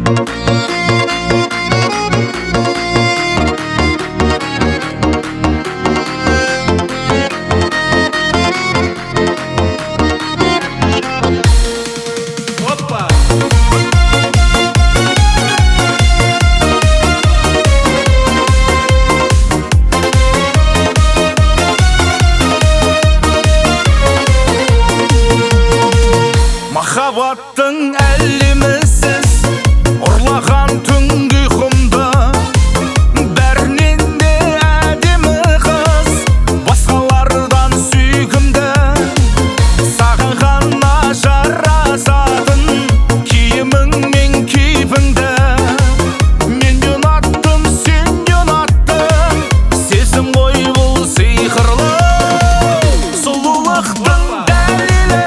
Махаббаттың әлемісіз ұрлаған түнгі құмды, бәрінен де әдемі қыз, басқалардан сүйкімді. Саған ғана жарасатын киімің мен кейпіңді, мен де ұнаттым, сен де ұнаттың, сезім ғой бұл сиқырлы сұлулықтың дәлелі.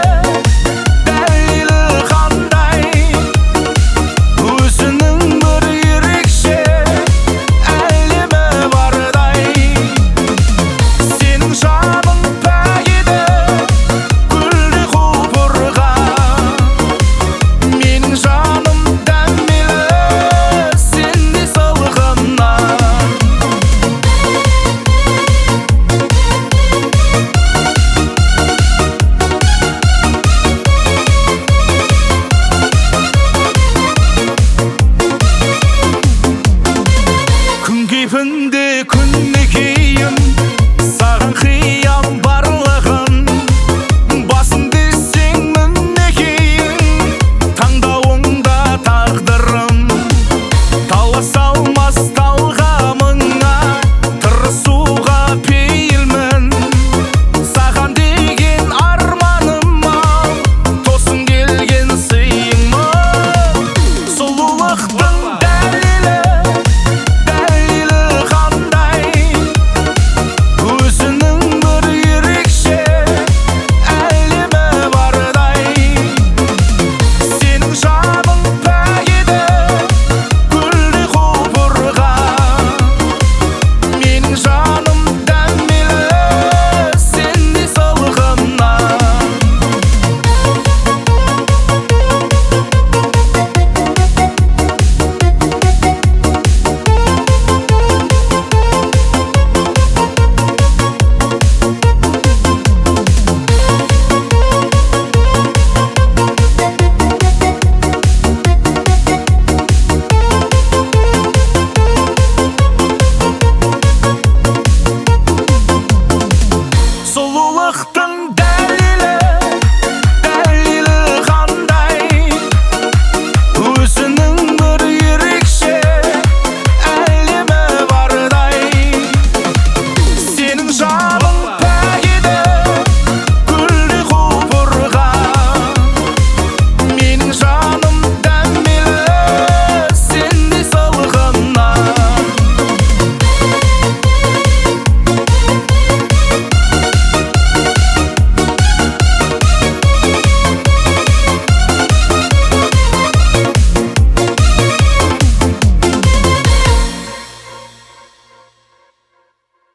Кейпіңде күнне кейін саған қиям барлығын, басым десең мінекейін, таңдауыңда тағдыр